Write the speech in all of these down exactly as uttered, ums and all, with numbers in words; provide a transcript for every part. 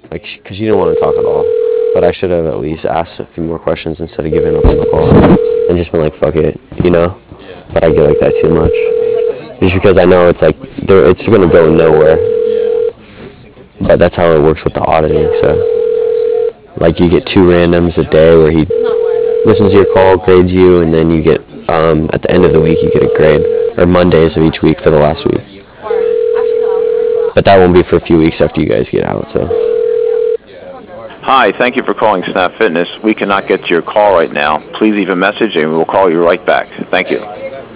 like, because she didn't want to talk at all. But I should have at least asked a few more questions instead of giving up on the call and just been like, fuck it, you know? But I get like that too much. Just because I know it's like, it's going to go nowhere. But that's how it works with the auditing, so. Like, you get two randoms a day where he listens to your call, grades you, and then you get, um, at the end of the week, you get a grade. Or Mondays of each week for the last week. But that won't be for a few weeks after you guys get out, so. Hi, thank you for calling Snap Fitness. We cannot get to your call right now. Please leave a message and we will call you right back. Thank you.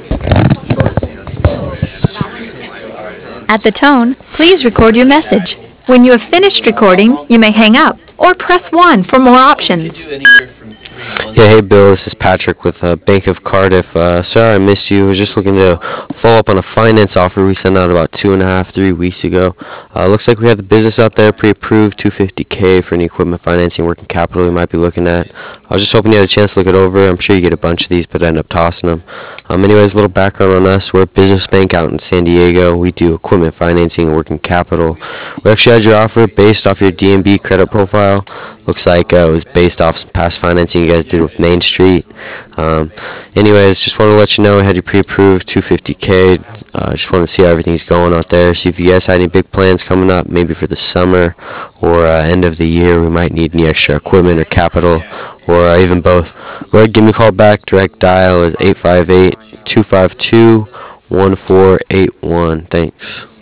At the tone, please record your message. When you have finished recording, you may hang up or press one for more options. Yeah, hey Bill, this is Patrick with uh, Bank of Cardiff. Uh, sorry I missed you. I was just looking to follow up on a finance offer we sent out about two and a half, three weeks ago. Uh, looks like we have the business out there pre-approved, two hundred fifty K for any equipment financing, working capital we might be looking at. I was just hoping you had a chance to look it over. I'm sure you get a bunch of these, but I end up tossing them. Um, anyways, a little background on us. We're a business bank out in San Diego. We do equipment financing and working capital. We actually had your offer based off your D N B credit profile. Looks like uh, it was based off some past financing you guys did with Main Street. Um, anyways, just wanted to let you know I had you pre-approved two hundred fifty K. Uh, just want to see how everything's going out there. See if you guys had any big plans coming up, maybe for the summer or uh, end of the year. We might need any extra equipment or capital, or uh, even both. Go ahead, give me a call back. Direct dial is eight five eight, two five two, one four eight one. Thanks.